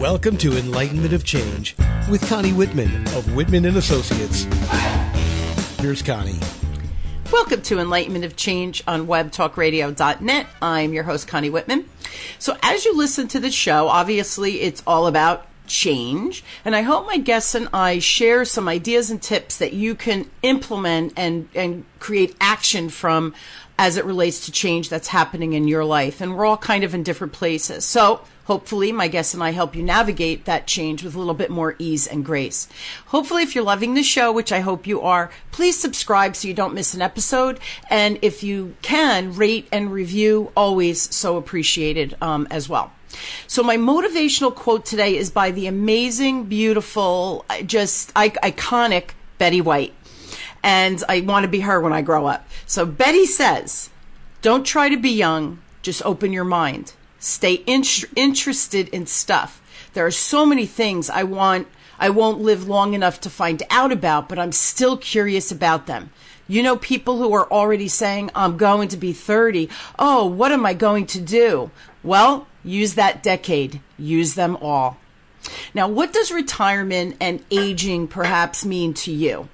Welcome to Enlightenment of Change with Connie Whitman of Whitman & Associates. Here's Connie. Welcome to Enlightenment of Change on webtalkradio.net. I'm your host, Connie Whitman. So as you listen to the show, obviously it's all about change, and I hope my guests and I share some ideas and tips that you can implement and create action from as it relates to change that's happening in your life. And we're all kind of in different places. So hopefully my guests and I help you navigate that change with a little bit more ease and grace. Hopefully, if you're loving the show, which I hope you are, please subscribe so you don't miss an episode. And if you can, rate and review, always so appreciated as well. So my motivational quote today is by the amazing, beautiful, just iconic Betty White. And I want to be her when I grow up. So Betty says, don't try to be young, just open your mind. Stay interested in stuff. There are so many things I won't live long enough to find out about, but I'm still curious about them. You know, people who are already saying, I'm going to be 30. Oh, what am I going to do? Well, use that decade. Use them all. Now, what does retirement and aging perhaps mean to you?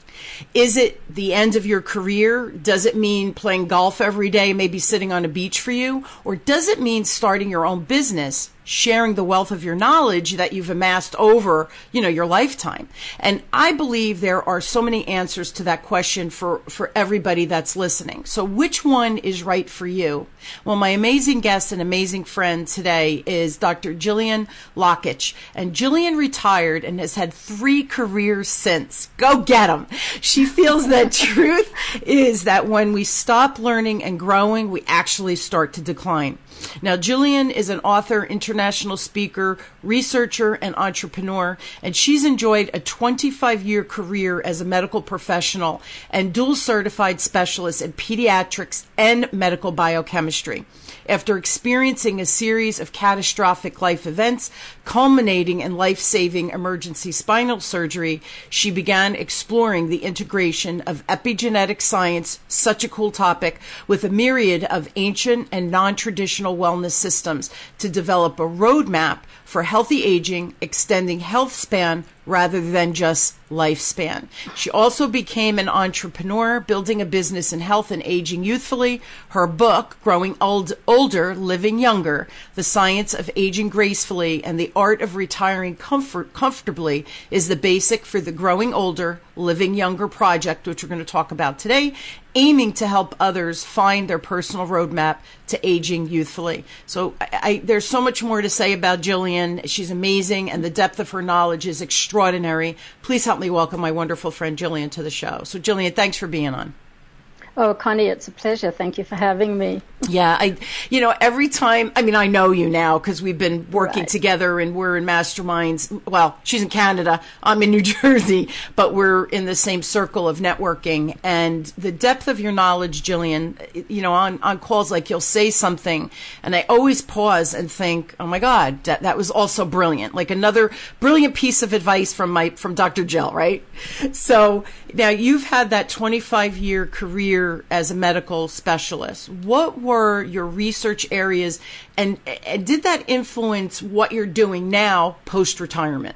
Is it the end of your career? Does it mean playing golf every day, maybe sitting on a beach for you? Or does it mean starting your own business, sharing the wealth of your knowledge that you've amassed over, your lifetime? And I believe there are so many answers to that question for everybody that's listening. So which one is right for you? Well, my amazing guest and amazing friend today is Dr. Jillian Lakich. And Jillian retired and has had 3 careers since. Go get them. She feels that truth is that when we stop learning and growing, we actually start to decline. Now, Jillian is an author, international speaker, researcher, and entrepreneur, and she's enjoyed a 25-year career as a medical professional and dual certified specialist in pediatrics and medical biochemistry. After experiencing a series of catastrophic life events, culminating in life-saving emergency spinal surgery, she began exploring the integration of epigenetic science, such a cool topic, with a myriad of ancient and non-traditional wellness systems to develop a roadmap for healthy aging, extending health span rather than just lifespan. She also became an entrepreneur, building a business in health and aging youthfully. Her book, Growing Older, Living Younger, The Science of Aging Gracefully and the Art of Retiring Comfortably, is the basic for the Growing Older, Living Younger project, which we're going to talk about today, aiming to help others find their personal roadmap to aging youthfully. So there's so much more to say about Jillian. She's amazing, and the depth of her knowledge is extraordinary. Please help me welcome my wonderful friend Jillian to the show. So Jillian, thanks for being on. Oh, Connie, it's a pleasure. Thank you for having me. Yeah, every time, I know you now because we've been working together and we're in masterminds. Well, she's in Canada, I'm in New Jersey, but we're in the same circle of networking. And the depth of your knowledge, Jillian, on calls, like you'll say something and I always pause and think, oh my God, that was also brilliant. Like another brilliant piece of advice from Dr. Jill, right? So now you've had that 25-year career as a medical specialist. What were your research areas and did that influence what you're doing now post-retirement?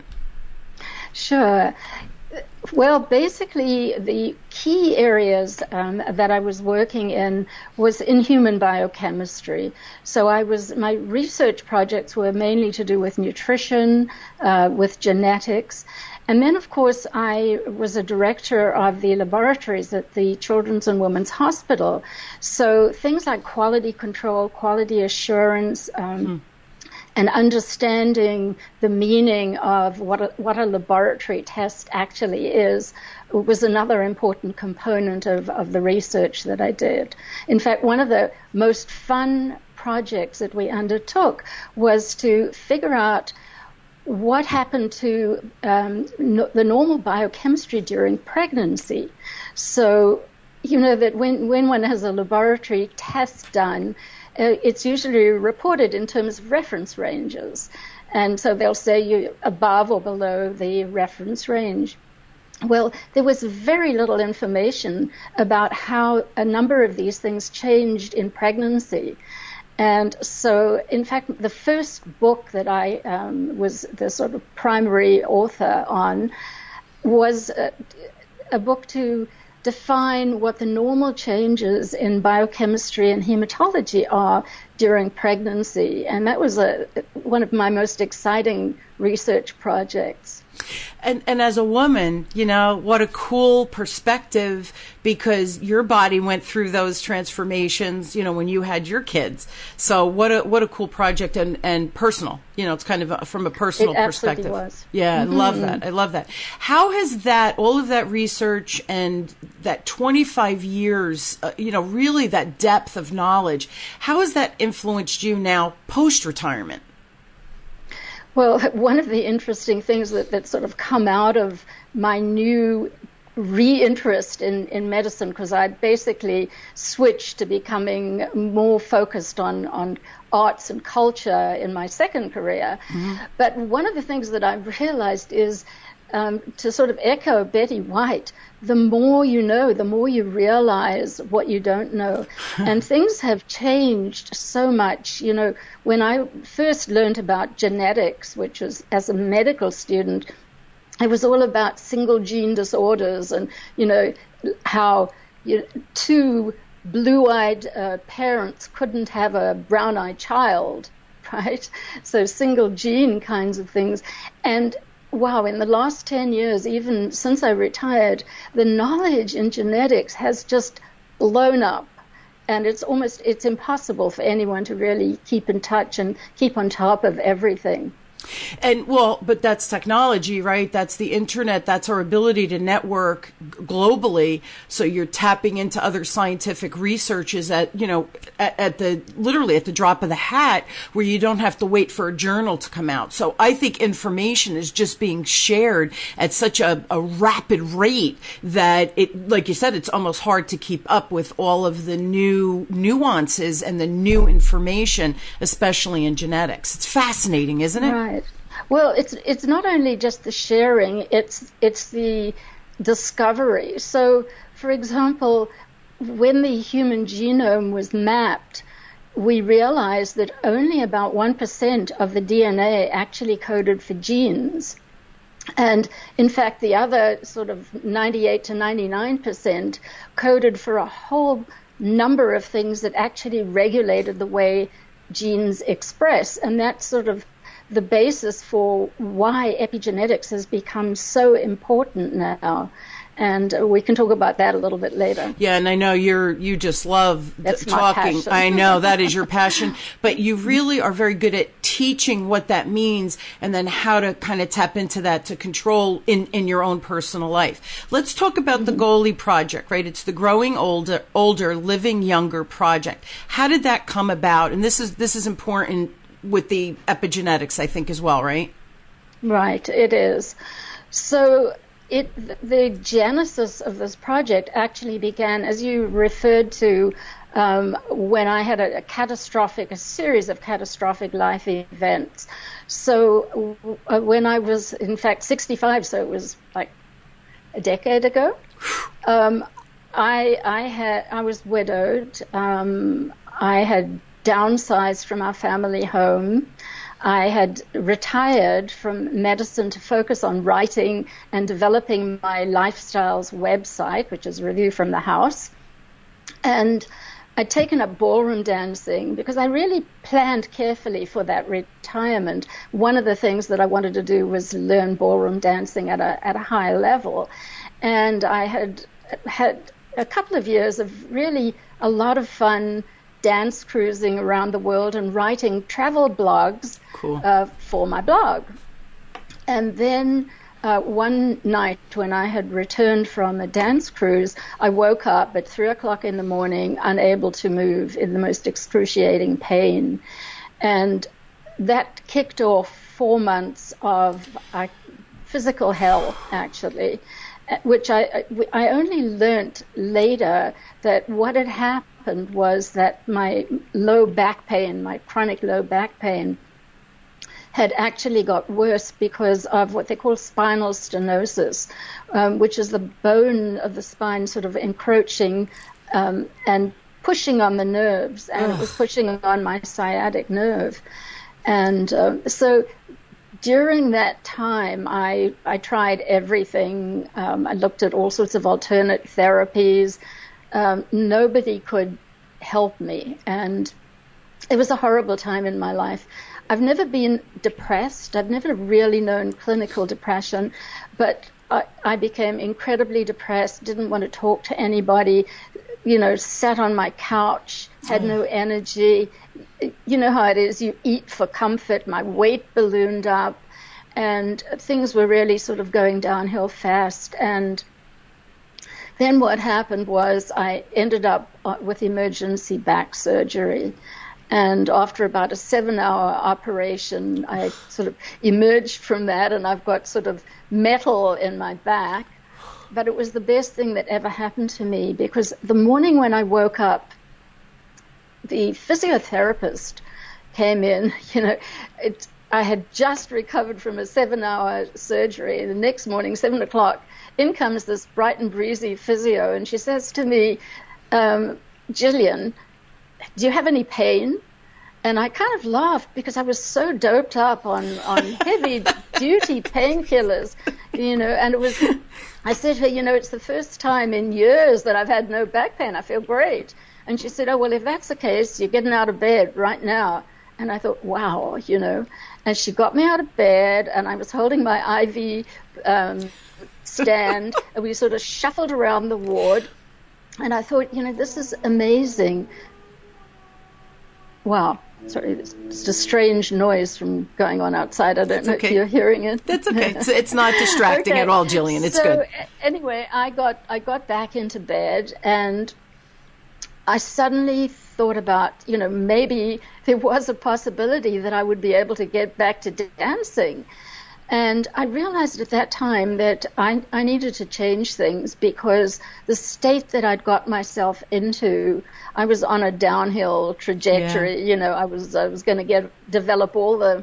Sure. Well, basically, the key areas that I was working in was in human biochemistry. So my research projects were mainly to do with nutrition, with genetics. And then, of course, I was a director of the laboratories at the Children's and Women's Hospital. So things like quality control, quality assurance, and understanding the meaning of what a laboratory test actually is was another important component of the research that I did. In fact, one of the most fun projects that we undertook was to figure out what happened to the normal biochemistry during pregnancy. So, that when one has a laboratory test done, it's usually reported in terms of reference ranges. And so they'll say you're above or below the reference range. Well, there was very little information about how a number of these things changed in pregnancy. And so, in fact, the first book that I was the sort of primary author on was a book to define what the normal changes in biochemistry and hematology are during pregnancy. And that was one of my most exciting research projects. And as a woman, what a cool perspective, because your body went through those transformations, when you had your kids. So what a cool project and personal, it's kind of from a personal perspective. Was. Yeah, I love that. I love that. How has all of that research and that 25 years, really that depth of knowledge, how has that influenced you now post-retirement? Well, one of the interesting things that sort of come out of my new reinterest in medicine, because I basically switched to becoming more focused on arts and culture in my second career. Mm-hmm. But one of the things that I've realized is to sort of echo Betty White, the more you know, the more you realize what you don't know. And things have changed so much. When I first learned about genetics, which was as a medical student, it was all about single gene disorders and, how two blue-eyed parents couldn't have a brown-eyed child, right? So single gene kinds of things. And wow, in the last 10 years, even since I retired, the knowledge in genetics has just blown up. And it's impossible for anyone to really keep in touch and keep on top of everything. And but that's technology, right? That's the internet. That's our ability to network globally. So you're tapping into other scientific researches literally at the drop of the hat, where you don't have to wait for a journal to come out. So I think information is just being shared at such a rapid rate that it, like you said, it's almost hard to keep up with all of the new nuances and the new information, especially in genetics. It's fascinating, isn't it? Right. Well, it's not only just the sharing, it's the discovery. So, for example, when the human genome was mapped, we realized that only about 1% of the DNA actually coded for genes. And in fact, the other sort of 98 to 99% coded for a whole number of things that actually regulated the way genes express. And that's sort of the basis for why epigenetics has become so important now. And we can talk about that a little bit later. Yeah, and I know you just love That's talking. My passion. I know that is your passion, but you really are very good at teaching what that means and then how to kind of tap into that to control in your own personal life. Let's talk about the GOLI project, right? It's the Growing Older, Living Younger project. How did that come about? And this is important with the epigenetics, I think, as well, right? Right, it is. So the genesis of this project actually began, as you referred to, when I had a series of catastrophic life events. So when I was, in fact, 65, so it was like a decade ago, I was widowed. I had downsized from our family home. I had retired from medicine to focus on writing and developing my lifestyles website, which is Review from the House. And I'd taken up ballroom dancing because I really planned carefully for that retirement. One of the things that I wanted to do was learn ballroom dancing at a high level. And I had a couple of years of really a lot of fun dance cruising around the world and writing travel blogs for my blog. And then one night when I had returned from a dance cruise, I woke up at 3 o'clock in the morning, unable to move, in the most excruciating pain. And that kicked off 4 months of physical hell, actually, which I only learnt later that what had happened was that my low back pain, my chronic low back pain, had actually got worse because of what they call spinal stenosis, which is the bone of the spine sort of encroaching and pushing on the nerves, and it was pushing on my sciatic nerve. And so during that time, I tried everything. I looked at all sorts of alternate therapies. Nobody could help me, and it was a horrible time in my life. I've never been depressed. I've never really known clinical depression, but I became incredibly depressed, didn't want to talk to anybody, sat on my couch, had no energy. You know how it is. You eat for comfort. My weight ballooned up, and things were really sort of going downhill fast. And then what happened was I ended up with emergency back surgery. And after about a 7-hour operation, I sort of emerged from that, and I've got sort of metal in my back. But it was the best thing that ever happened to me, because the morning when I woke up, the physiotherapist came in. I had just recovered from a 7-hour surgery. The next morning, 7 o'clock, in comes this bright and breezy physio, and she says to me, Gillian, do you have any pain? And I kind of laughed because I was so doped up on heavy duty painkillers, and it was, I said to her, it's the first time in years that I've had no back pain. I feel great. And she said, oh, well, if that's the case, you're getting out of bed right now. And I thought, wow, and she got me out of bed, and I was holding my IV stand, and we sort of shuffled around the ward. And I thought, this is amazing. Wow. Sorry, it's just a strange noise from going on outside. I don't know if you're hearing it. That's okay. It's not distracting at all, Gillian. It's good. Anyway, I got back into bed, and I suddenly thought about, maybe there was a possibility that I would be able to get back to dancing. And I realized at that time that I needed to change things, because the state that I'd got myself into, I was on a downhill trajectory. Yeah. I was going to develop all the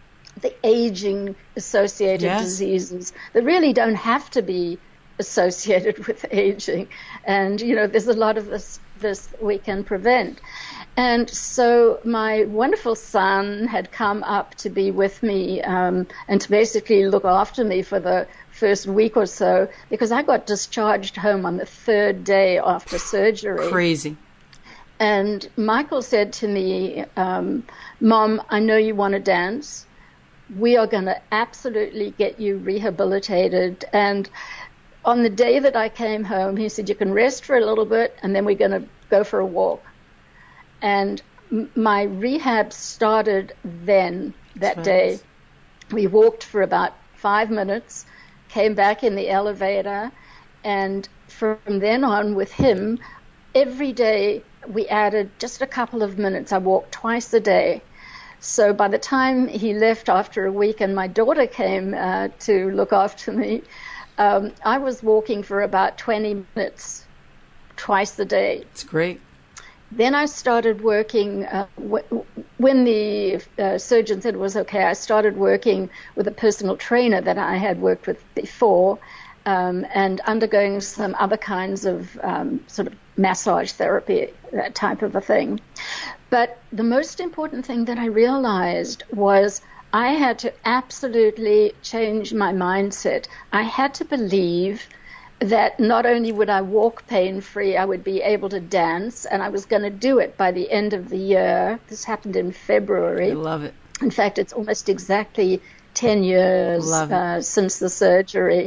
aging associated diseases that really don't have to be associated with aging. And, there's a lot of this we can prevent. And so my wonderful son had come up to be with me and to basically look after me for the first week or so, because I got discharged home on the 3rd day after surgery. Crazy. And Michael said to me, Mom, I know you want to dance. We are going to absolutely get you rehabilitated. And on the day that I came home, he said, you can rest for a little bit, and then we're going to go for a walk. And my rehab started then, that day. We walked for about 5 minutes, came back in the elevator, and from then on with him, every day we added just a couple of minutes. I walked twice a day. So by the time he left after a week and my daughter came to look after me, I was walking for about 20 minutes twice a day. It's great. Then I started working, when the surgeon said it was okay, I started working with a personal trainer that I had worked with before, and undergoing some other kinds of sort of massage therapy, that type of a thing. But the most important thing that I realized was I had to absolutely change my mindset. I had to believe that not only would I walk pain-free, I would be able to dance, and I was going to do it by the end of the year. This happened in February. I love it. In fact, it's almost exactly 10 years since the surgery.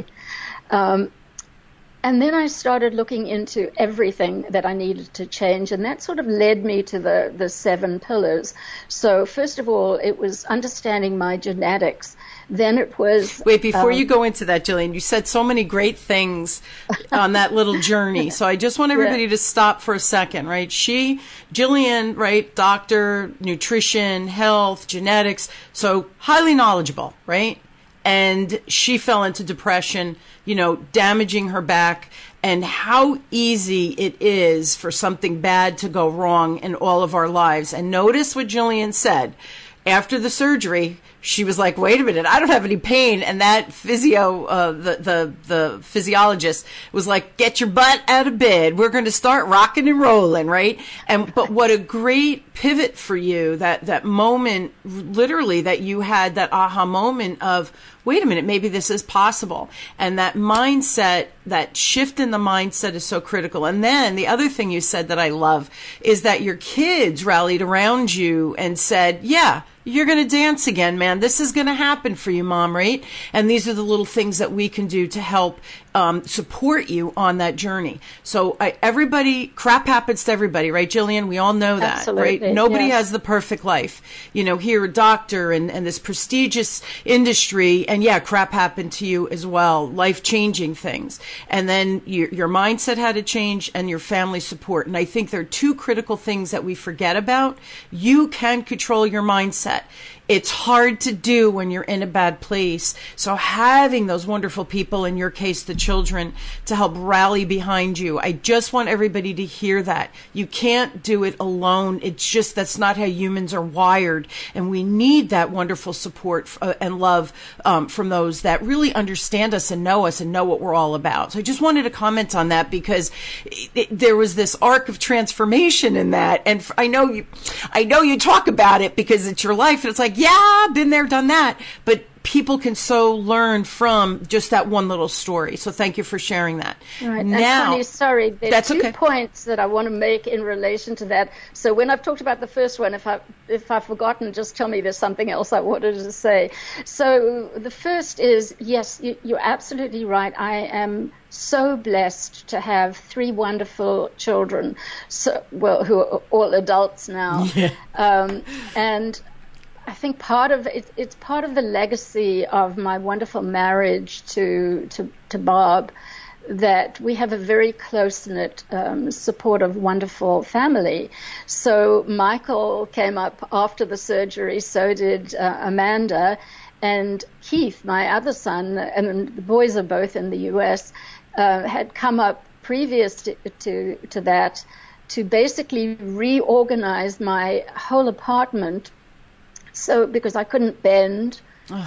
And then I started looking into everything that I needed to change, and that sort of led me to the 7 pillars. So first of all, it was understanding my genetics. Then it was... Wait, before you go into that, Gillian, you said so many great things on that little journey. So I just want everybody to stop for a second, right? Gillian, right, doctor, nutrition, health, genetics, so highly knowledgeable, right? And she fell into depression, damaging her back, and how easy it is for something bad to go wrong in all of our lives. And notice what Gillian said. after the surgery, she was like, wait a minute, I don't have any pain. And that the physiologist was like, get your butt out of bed. We're going to start rocking and rolling, right? But what a great pivot for you, that moment, literally, that you had that aha moment of, wait a minute, maybe this is possible. And that mindset, that shift in the mindset is so critical. And then the other thing you said that I love is that your kids rallied around you and said, yeah, you're going to dance again, man. This is going to happen for you, Mom, right? And these are the little things that we can do to help support you on that journey. So everybody, crap happens to everybody, right, Jillian? We all know that, Absolutely, right? Nobody yes. has the perfect life. You know, here, a doctor and this prestigious industry, and yeah, crap happened to you as well, life-changing things. And then your mindset had to change, and your family support. And I think there are two critical things that we forget about. You can control your mindset. It's hard to do when you're in a bad place. So having those wonderful people, in your case, the children, to help rally behind you. I just want everybody to hear that. You can't do it alone. It's just, that's not how humans are wired. And we need that wonderful support and love from those that really understand us and know what we're all about. So I just wanted to comment on that, because there was this arc of transformation in that. And I know you talk about it because it's your life, and it's like, yeah, been there, done that. But people can so learn from just that one little story. So thank you for sharing that. Right. Now, Connie, sorry, there are two okay. points that I want to make in relation to that. So when I've talked about the first one, if I've forgotten, just tell me there's something else I wanted to say. So the first is, yes, you're absolutely right. I am so blessed to have 3 wonderful children, who are all adults now. Yeah. And I think it's part of the legacy of my wonderful marriage to Bob, that we have a very close-knit, supportive, wonderful family. So Michael came up after the surgery, so did Amanda, and Keith, my other son, and the boys are both in the U.S., had come up previous to that to basically reorganize my whole apartment. So, because I couldn't bend,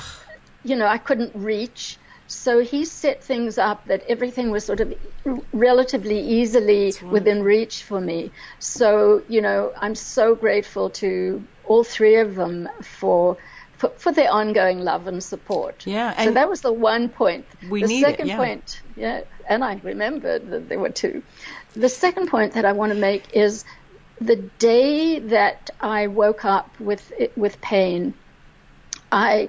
I couldn't reach. So he set things up that everything was sort of relatively easily within reach for me. So, I'm so grateful to all 3 of them for their ongoing love and support. Yeah. So that was the one point. The second point, and I remembered that there were 2. The second point that I want to make is, the day that I woke up with pain, I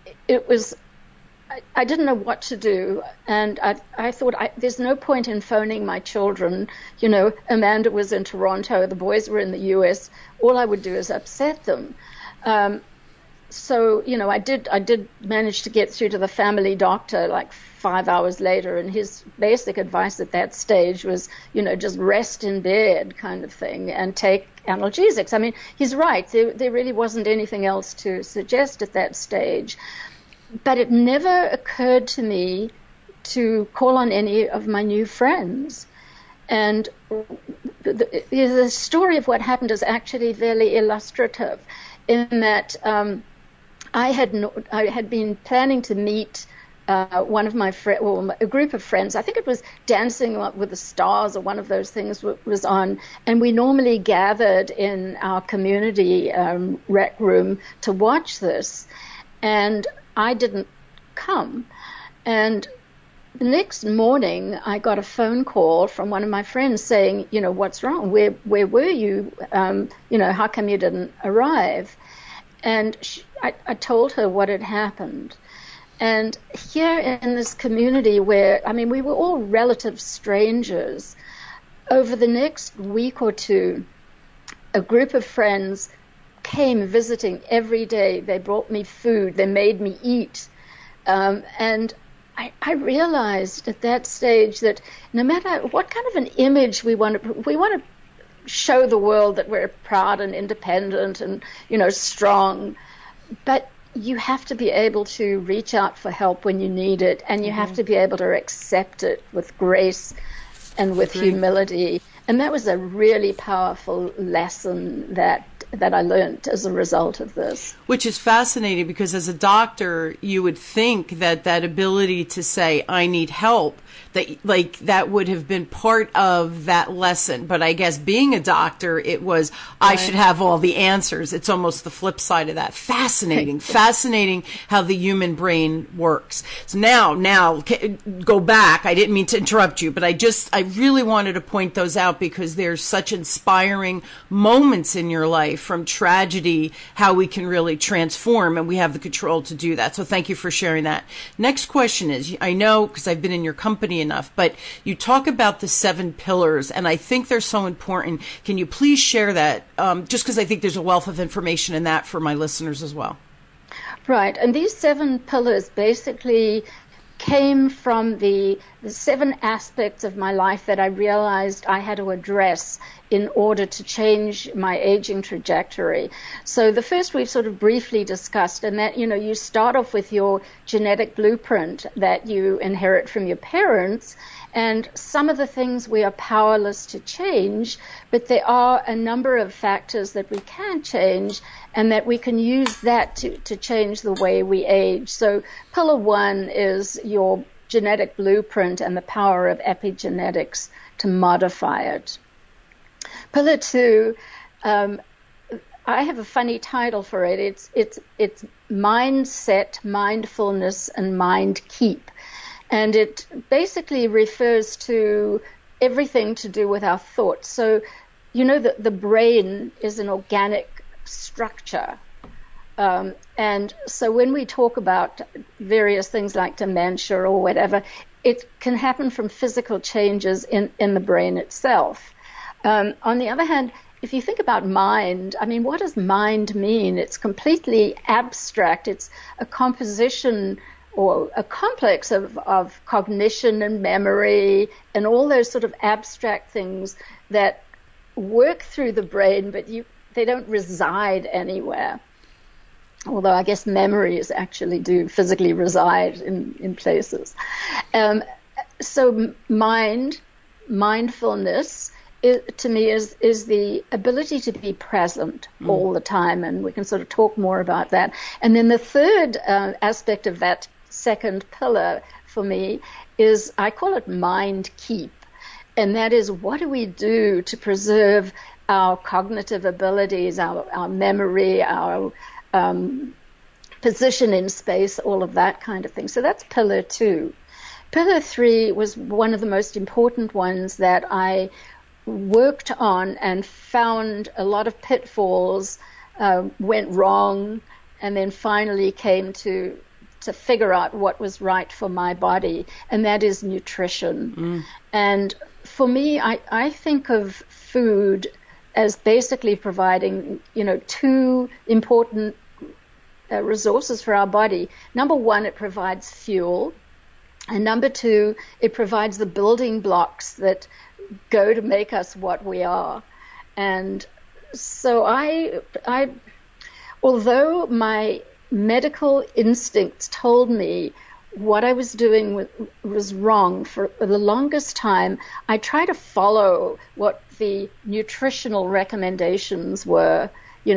didn't know what to do, and I thought there's no point in phoning my children. Amanda was in Toronto, the boys were in the U.S. All I would do is upset them. So I did manage to get through to the family doctor like 5 hours later, and his basic advice at that stage was, just rest in bed kind of thing and take analgesics. I mean, he's right. There really wasn't anything else to suggest at that stage. But it never occurred to me to call on any of my new friends. And the story of what happened is actually very illustrative, in that I had been planning to meet one of my friends, well, a group of friends. I think it was Dancing with the Stars, or one of those things was on, and we normally gathered in our community rec room to watch this, and I didn't come. And the next morning, I got a phone call from one of my friends saying, what's wrong? Where were you? How come you didn't arrive? And I told her what had happened. And here in this community where, we were all relative strangers, over the next week or two, a group of friends came visiting every day. They brought me food. They made me eat. And I realized at that stage that no matter what kind of an image we want to show the world that we're proud and independent and, strong, but you have to be able to reach out for help when you need it, and you have to be able to accept it with grace and with humility. And that was a really powerful lesson that that I learned as a result of this. Which is fascinating, because as a doctor, you would think that that ability to say, I need help, that would have been part of that lesson. But I guess being a doctor, it was, I should have all the answers. It's almost the flip side of that. Fascinating. Fascinating how the human brain works. So now, go back. I didn't mean to interrupt you, but I really wanted to point those out, because there's such inspiring moments in your life from tragedy, how we can really transform, and we have the control to do that. So thank you for sharing that. Next question is, I know because I've been in your company enough, but you talk about the 7 pillars, and I think they're so important. Can you please share that? Just because I think there's a wealth of information in that for my listeners as well. Right, and these 7 pillars basically came from the 7 aspects of my life that I realized I had to address in order to change my aging trajectory. So the first we've sort of briefly discussed, and that, you start off with your genetic blueprint that you inherit from your parents, and some of the things we are powerless to change, but there are a number of factors that we can change, and that we can use that to change the way we age. So pillar 1 is your genetic blueprint and the power of epigenetics to modify it. Pillar 2, I have a funny title for it. It's mindset, mindfulness, and mind keep. And it basically refers to everything to do with our thoughts. So, the brain is an organic structure. And so when we talk about various things like dementia or whatever, it can happen from physical changes in the brain itself. On the other hand, if you think about mind, what does mind mean? It's completely abstract. It's a composition or a complex of cognition and memory and all those sort of abstract things that work through the brain, but they don't reside anywhere. Although I guess memories actually do physically reside in places. So mindfulness, to me, is the ability to be present all the time, and we can sort of talk more about that. And then the third aspect of that second pillar for me is, I call it mind keep, and that is, what do we do to preserve our cognitive abilities, our memory, our position in space, all of that kind of thing. So that's pillar 2. Pillar 3 was one of the most important ones that I worked on and found a lot of pitfalls, went wrong, and then finally came to figure out what was right for my body, and that is nutrition. And for me, I think of food as basically providing, 2 important resources for our body. Number 1, it provides fuel, and number 2, it provides the building blocks that go to make us what we are. And so I although my medical instincts told me what I was doing was wrong for the longest time, I tried to follow what the nutritional recommendations were,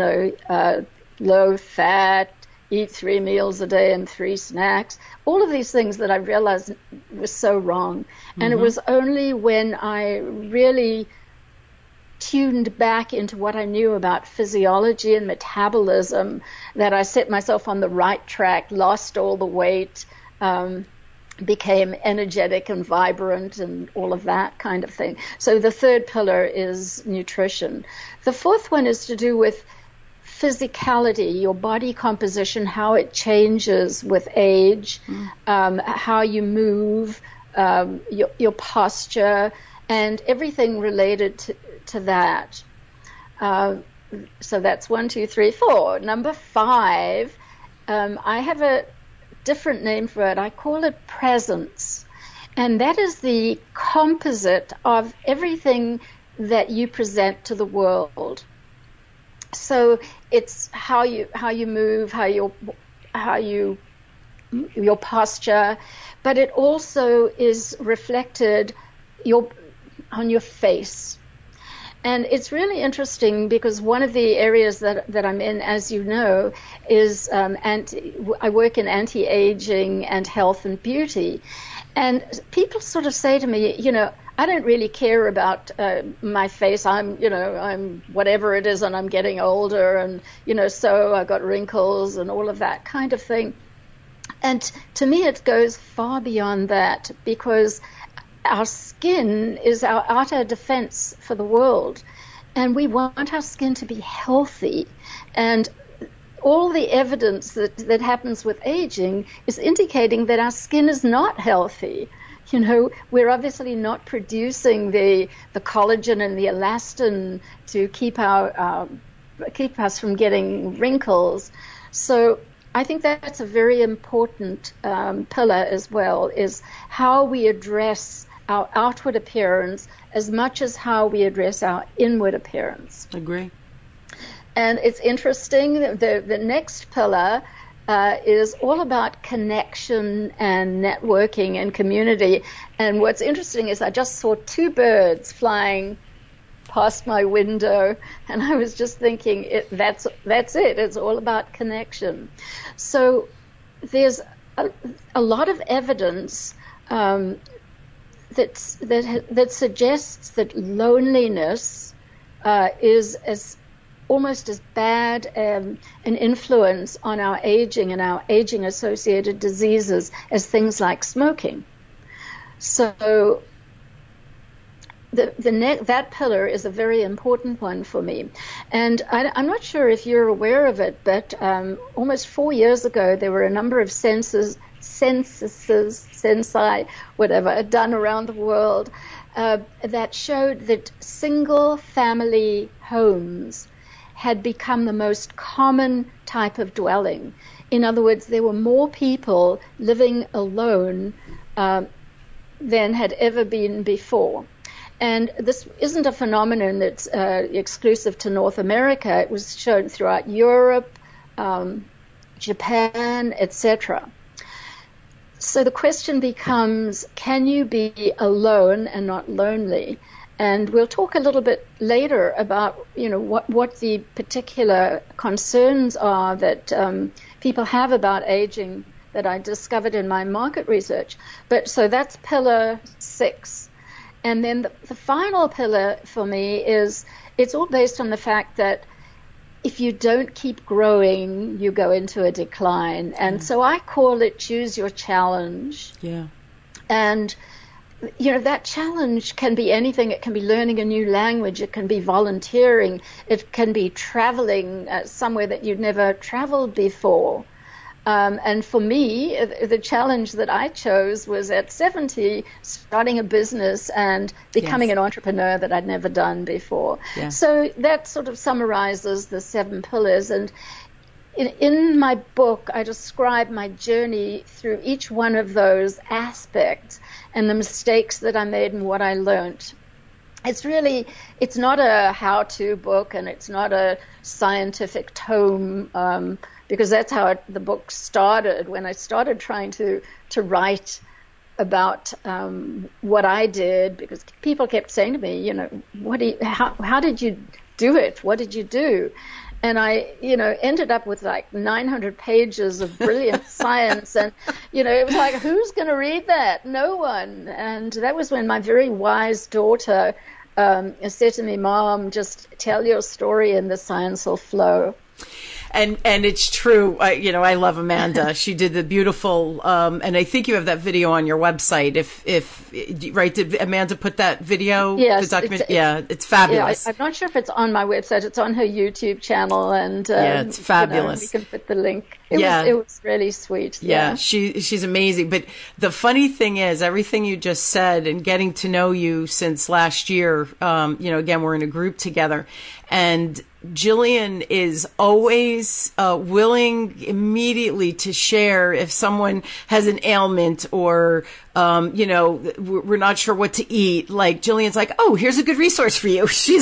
low fat, eat 3 meals a day and 3 snacks, all of these things that I realized was so wrong. And it was only when I really tuned back into what I knew about physiology and metabolism that I set myself on the right track, lost all the weight, became energetic and vibrant and all of that kind of thing. So the third pillar is nutrition. The fourth one is to do with physicality, your body composition, how it changes with age, how you move, your posture, and everything related to that. So that's 1, 2, 3, 4. Number 5, I have a different name for it. I call it presence. And that is the composite of everything that you present to the world. So it's how you move, your posture, but it also is reflected on your face. And it's really interesting because one of the areas that I'm in, as you know, is I work in anti-aging and health and beauty. And people sort of say to me, I don't really care about my face. I'm whatever it is, and I'm getting older, and, so I got wrinkles and all of that kind of thing. And to me, it goes far beyond that, because our skin is our outer defense for the world, and we want our skin to be healthy. And all the evidence that happens with aging is indicating that our skin is not healthy. We're obviously not producing the collagen and the elastin to keep us from getting wrinkles. So I think that's a very important pillar as well, is how we address our outward appearance as much as how we address our inward appearance. Agree. And it's interesting, the next pillar is all about connection and networking and community. And what's interesting is I just saw 2 birds flying past my window, and I was just thinking, that's it. It's all about connection. So there's a lot of evidence that suggests that loneliness is almost as bad an influence on our aging and our aging-associated diseases as things like smoking. So that pillar is a very important one for me. And I'm not sure if you're aware of it, but almost 4 years ago, there were a number of censuses, whatever, done around the world that showed that single-family homes had become the most common type of dwelling. In other words, there were more people living alone than had ever been before. And this isn't a phenomenon that's exclusive to North America. It was shown throughout Europe, Japan, etc. So the question becomes, can you be alone and not lonely? And we'll talk a little bit later about, what the particular concerns are that people have about aging that I discovered in my market research. But so that's pillar 6. And then the final pillar for me is, it's all based on the fact that if you don't keep growing, you go into a decline. And so I call it choose your challenge. Yeah. And, that challenge can be anything. It can be learning a new language. It can be volunteering. It can be traveling somewhere that you've never traveled before. And for me, the challenge that I chose was at 70, starting a business and becoming an entrepreneur that I'd never done before. Yeah. So that sort of summarizes the 7 pillars. And in my book, I describe my journey through each one of those aspects and the mistakes that I made and what I learned. It's not a how-to book, and it's not a scientific tome, because that's how the book started. When I started trying to write about what I did, because people kept saying to me, how did you do it? What did you do? And I, ended up with like 900 pages of brilliant science. And, it was like, who's going to read that? No one. And that was when my very wise daughter said to me, Mom, just tell your story and the science will flow. And it's true. I love Amanda. She did the beautiful, and I think you have that video on your website. Right? Did Amanda put that video? Yes. The document? It's fabulous. Yeah, I'm not sure if it's on my website. It's on her YouTube channel, and it's fabulous. We can put the link. It was really sweet. Yeah, she's amazing. But the funny thing is, everything you just said, and getting to know you since last year. Again, we're in a group together, and Jillian is always willing immediately to share if someone has an ailment or, we're not sure what to eat. Like, Jillian's like, oh, here's a good resource for you. She's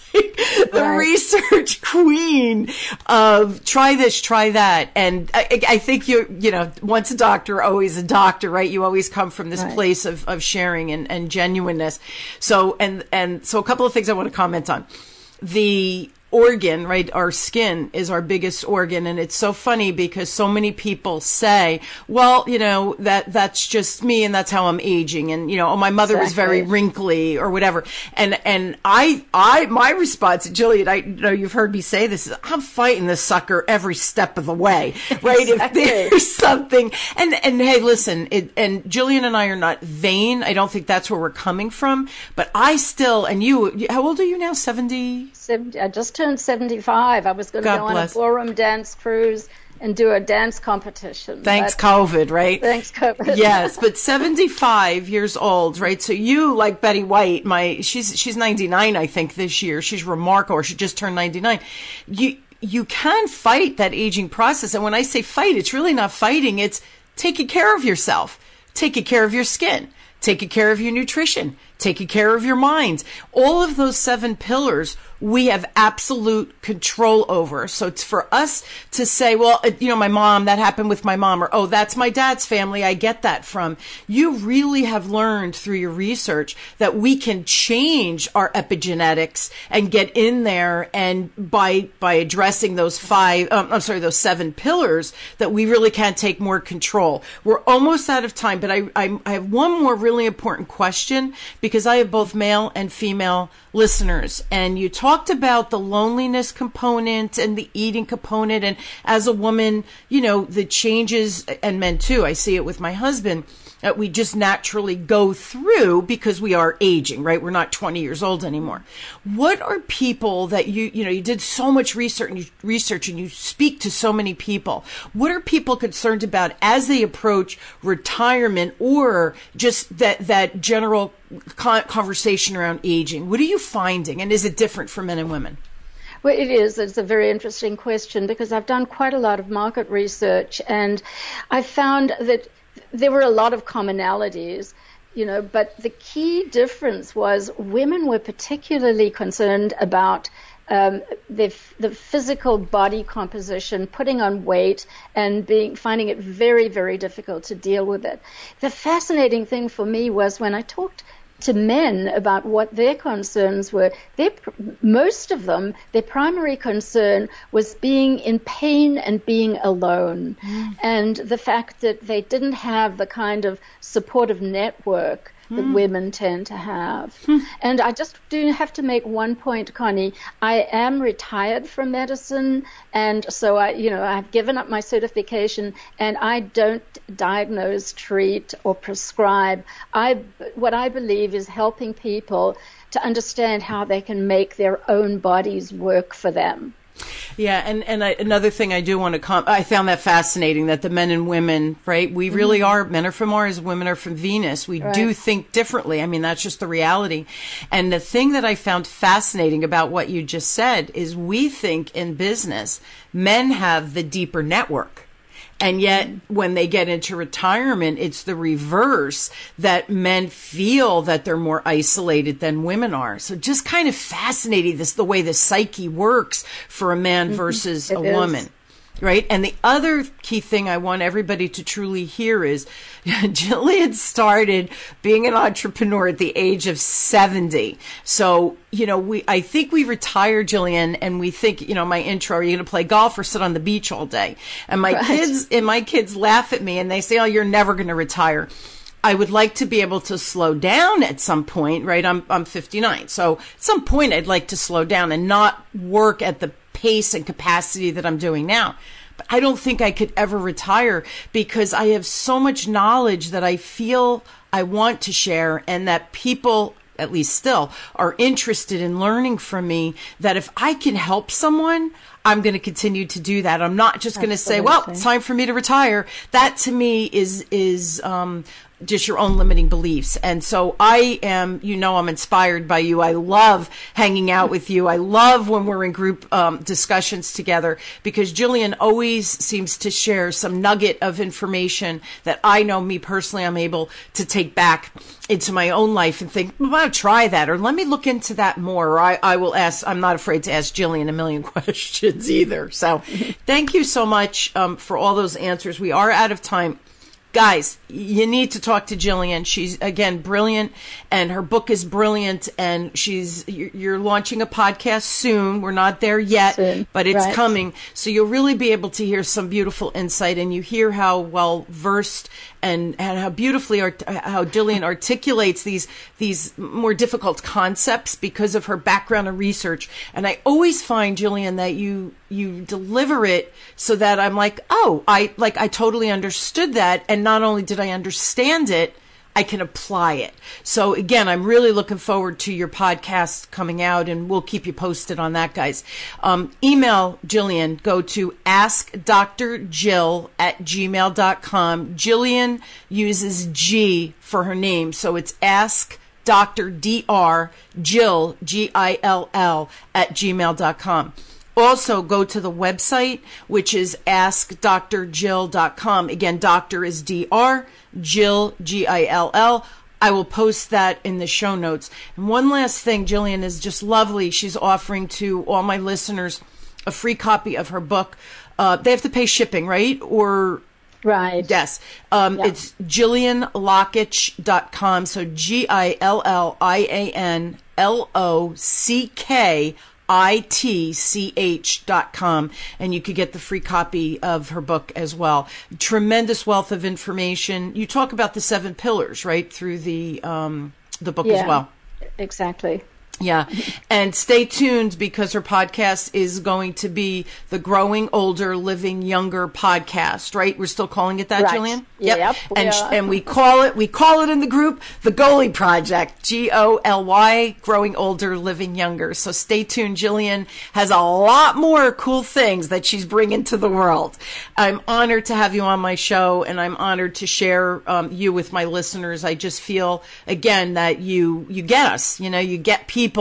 the research queen of try this, try that. And I think once a doctor, always a doctor, right? You always come from this place of sharing and genuineness. So, so a couple of things I want to comment on. The organ, right? Our skin is our biggest organ. And it's so funny because so many people say, well, that's just me and that's how I'm aging. And, my mother was very wrinkly or whatever. And my response, Jillian, I know you've heard me say this, is I'm fighting this sucker every step of the way, right? Exactly. If there's something, and hey, listen, and Jillian and I are not vain. I don't think that's where we're coming from, but I still, and you, how old are you now? 70? I just turned 75. I was going to go on a ballroom dance cruise and do a dance competition. Thanks COVID, right? Thanks COVID. Yes, but 75 years old, right? So you, like Betty White, she's 99, I think, this year. She's remarkable, or she just turned 99. You can fight that aging process. And when I say fight, it's really not fighting. It's taking care of yourself, taking care of your skin, taking care of your nutrition, taking care of your mind. All of those 7 pillars we have absolute control over. So it's for us to say, well, my mom, that happened with my mom, or, oh, that's my dad's family. I get that from. You really have learned through your research that we can change our epigenetics and get in there, and by addressing those 7 pillars, that we really can take more control. We're almost out of time, but I have one more really important question, because I have both male and female listeners, and you talked about the loneliness component and the eating component, and as a woman, the changes, and men too, I see it with my husband, that we just naturally go through because we are aging, right? We're not 20 years old anymore. What are people that you did so much research and you speak to so many people. What are people concerned about as they approach retirement, or just that general conversation around aging? What are you finding? And is it different for men and women? Well, it is. It's a very interesting question, because I've done quite a lot of market research, and I found that there were a lot of commonalities, but the key difference was women were particularly concerned about the physical body composition, putting on weight, and finding it very, very difficult to deal with it. The fascinating thing for me was when I talked to men about what their concerns were, most of them, their primary concern was being in pain and being alone, and the fact that they didn't have the kind of supportive network that women tend to have. And I just do have to make one point, Connie. I am retired from medicine, and so I've given up my certification, and I don't diagnose, treat, or prescribe. What I believe is helping people to understand how they can make their own bodies work for them. Yeah, and another thing I do want to I found that fascinating, that the men and women, right, we really are, men are from Mars, women are from Venus. We do think differently. I mean, that's just the reality. And the thing that I found fascinating about what you just said is we think in business, men have the deeper network. And yet, when they get into retirement, it's the reverse, that men feel that they're more isolated than women are. So just kind of fascinating, the way the psyche works for a man versus a woman. Right? And the other key thing I want everybody to truly hear is Jillian started being an entrepreneur at the age of 70. So, I think we retired, Jillian, and we think, my intro, are you going to play golf or sit on the beach all day? And my kids laugh at me and they say, oh, you're never going to retire. I would like to be able to slow down at some point, right? I'm 59. So at some point I'd like to slow down and not work at the pace and capacity that I'm doing now. But I don't think I could ever retire, because I have so much knowledge that I feel I want to share, and that people, at least still, are interested in learning from me, that if I can help someone, I'm going to continue to do that. I'm not just going to say, well, it's time for me to retire. That to me is just your own limiting beliefs. And so I am, I'm inspired by you. I love hanging out with you. I love when we're in group discussions together, because Jillian always seems to share some nugget of information that I know, me personally, I'm able to take back into my own life and think, well, I'll try that, or let me look into that more. Or I will ask, I'm not afraid to ask Jillian a million questions either. So thank you so much for all those answers. We are out of time. Guys, you need to talk to Jillian. She's, again, brilliant, and her book is brilliant, and you're launching a podcast soon. We're not there yet, but it's coming. So you'll really be able to hear some beautiful insight, and you hear how well versed and how beautifully how Jillian articulates these more difficult concepts because of her background and research. And I always find, Jillian, that you deliver it so that I'm like, oh, I totally understood that. And not only did I understand it, I can apply it. So again, I'm really looking forward to your podcast coming out, and we'll keep you posted on that, guys. Email Jillian, go to askdrjill@gmail.com. Jillian uses G for her name, so it's askdrjill, Gill, @gmail.com. Also, go to the website, which is askdrjill.com. Again, doctor is Dr, Jill, Gill. I will post that in the show notes. And one last thing, Jillian is just lovely. She's offering to all my listeners a free copy of her book. They have to pay shipping, right? Or right. Yes. It's JillianLockich.com. So GillianLockich.com, and you could get the free copy of her book as well. Tremendous wealth of information. You talk about the 7 pillars, right, through the book as well. Exactly. Yeah. And stay tuned, because her podcast is going to be the Growing Older, Living Younger podcast, right? We're still calling it that, right. Jillian? Yep. And we call it in the group, the Goalie Project, GOLY, Growing Older, Living Younger. So stay tuned. Jillian has a lot more cool things that she's bringing to the world. I'm honored to have you on my show, and I'm honored to share you with my listeners. I just feel, again, that you get us, you get people.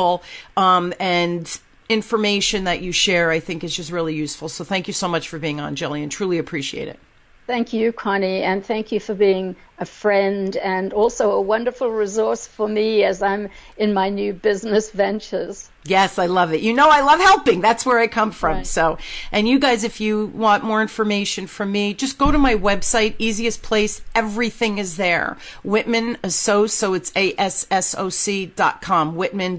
And information that you share, I think, is just really useful. So thank you so much for being on, Jillian. Truly appreciate it. Thank you, Connie, and thank you for being a friend and also a wonderful resource for me as I'm in my new business ventures. Yes, I love it. I love helping. That's where I come from. Right. So, and you guys, if you want more information from me, just go to my website, easiest place. Everything is there. Whitman Assoc, so it's ASSOC.com. Whitman,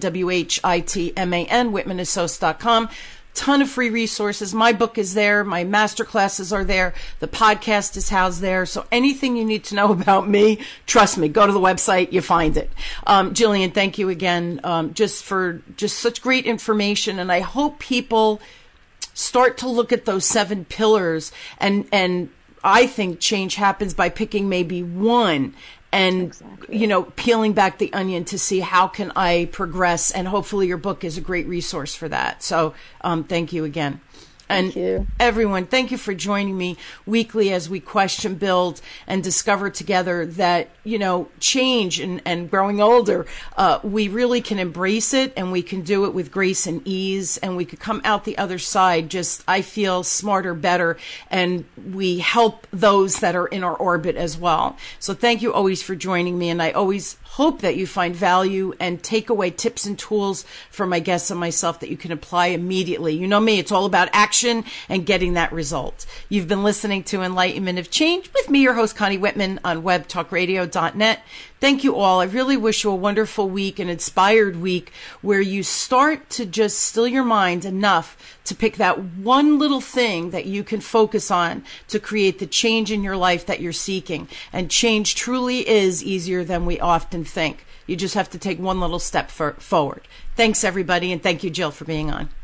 WHITMAN, WhitmanAssoc.com. Ton of free resources. My book is there. My master classes are there. The podcast is housed there. So anything you need to know about me, trust me, go to the website, you find it. Jillian, thank you again, just for such great information. And I hope people start to look at those 7 pillars, and I think change happens by picking maybe one. And, exactly. Peeling back the onion to see how can I progress. And hopefully your book is a great resource for that. So thank you again. Thank you. Everyone, thank you for joining me weekly as we question, build, and discover together that, change and growing older, we really can embrace it, and we can do it with grace and ease, and we could come out the other side just, I feel, smarter, better, and we help those that are in our orbit as well. So thank you always for joining me, and I always hope that you find value and take away tips and tools from my guests and myself that you can apply immediately. You know me, it's all about action and getting that result. You've been listening to Enlightenment of Change with me, your host, Connie Whitman, on webtalkradio.net. Thank you all. I really wish you a wonderful week, an inspired week, where you start to just still your mind enough to pick that one little thing that you can focus on to create the change in your life that you're seeking. And change truly is easier than we often think. You just have to take one little step forward. Thanks, everybody, and thank you, Jill, for being on.